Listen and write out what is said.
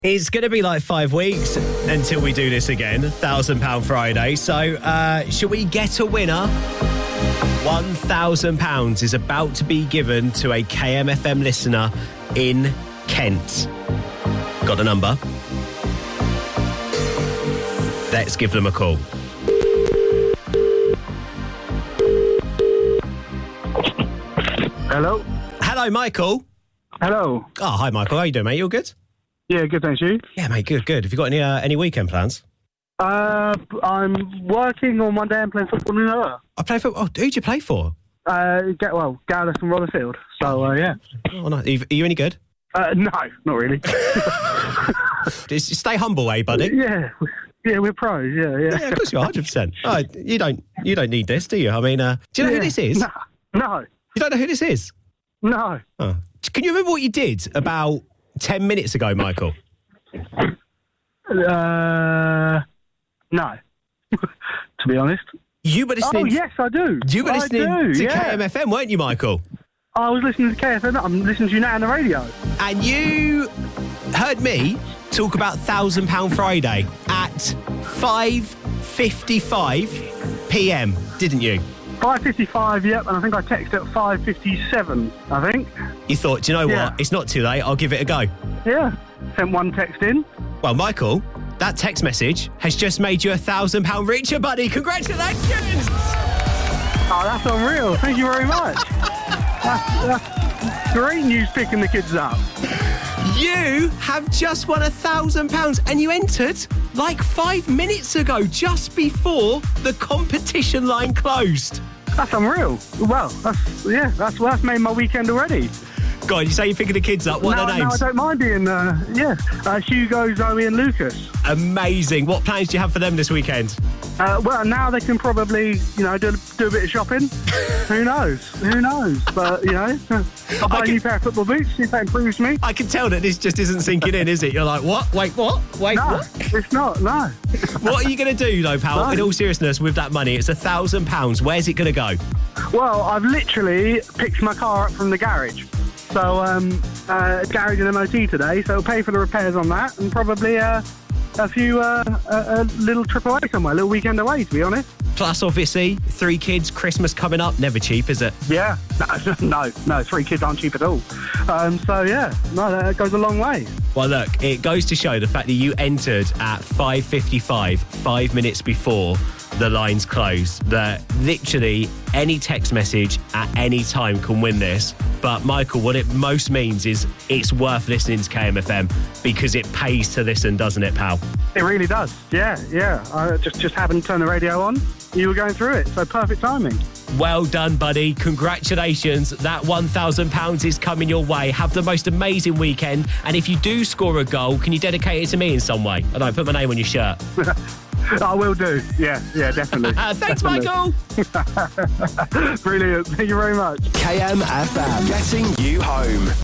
It's going to be like 5 weeks until we do this again, £1,000 Friday. So, shall we get a winner? £1,000 is about to be given to a KMFM listener in Kent. Got the number? Let's give them a call. Hello? Hello, Michael. Hello. Oh, hi, Michael. How you doing, mate? You all good? Yeah, good, thanks, you? Yeah, mate, good. Have you got any weekend plans? I'm working on Monday and playing football in Her. I play for... Oh, who'd you play for? Gowlis and Rotherfield. So, yeah. Oh, no. Are you any good? No, not really. Just stay humble, eh, buddy? Yeah, we're pros, yeah. Yeah, of course you are, 100%. Oh, you don't need this, do you? I mean, do you know who this is? No. You don't know who this is? No. Oh. Can you remember what you did about 10 minutes ago, Michael? No. To be honest. You were listening... Oh, yes, I do. You were listening to KMFM, weren't you, Michael? I was listening to KFM. I'm listening to you now on the radio. And you heard me talk about £1,000 Friday at 5:55 p.m, didn't you? 5:55, yep, and I think I texted at 5:57, I think. You thought, do you know what? It's not too late, I'll give it a go. Yeah, sent one text in. Well, Michael, that text message has just made you £1,000 richer, buddy. Congratulations! Oh, that's unreal. Thank you very much. That's great news picking the kids up. You have just won £1,000 and you entered like 5 minutes ago, just before the competition line closed. That's unreal. Well, that's made my weekend already. Go on, you say you're picking the kids up. What are their names? No, I don't mind being, Hugo, Zoe and Lucas. Amazing. What plans do you have for them this weekend? Well, now they can probably, do a bit of shopping. Who knows? But, I'll buy a new pair of football boots, see if that improves me. I can tell that this just isn't sinking in, is it? You're like, what? Wait, what? Wait, no, what? It's not, no. What are you going to do, though, pal? No. In all seriousness, with that money, it's £1,000. Where's it going to go? Well, I've literally picked my car up from the garage. So, garage and MOT today, so I'll pay for the repairs on that and probably a few, a little trip away somewhere, a little weekend away, to be honest. Plus, obviously, 3 kids, Christmas coming up, never cheap, is it? Yeah, no, 3 kids aren't cheap at all. That goes a long way. Well, look, it goes to show the fact that you entered at 5:55, 5 minutes before the lines closed, that literally any text message at any time can win this. But, Michael, what it most means is it's worth listening to KMFM because it pays to listen, doesn't it, pal? It really does, yeah. I just happened to turn the radio on. You were going through it, so perfect timing. Well done, buddy. Congratulations. That £1,000 is coming your way. Have the most amazing weekend. And if you do score a goal, can you dedicate it to me in some way? I don't put my name on your shirt. I will do. Yeah, definitely. Thanks, definitely. Michael. Brilliant. Thank you very much. KMFM, getting you home.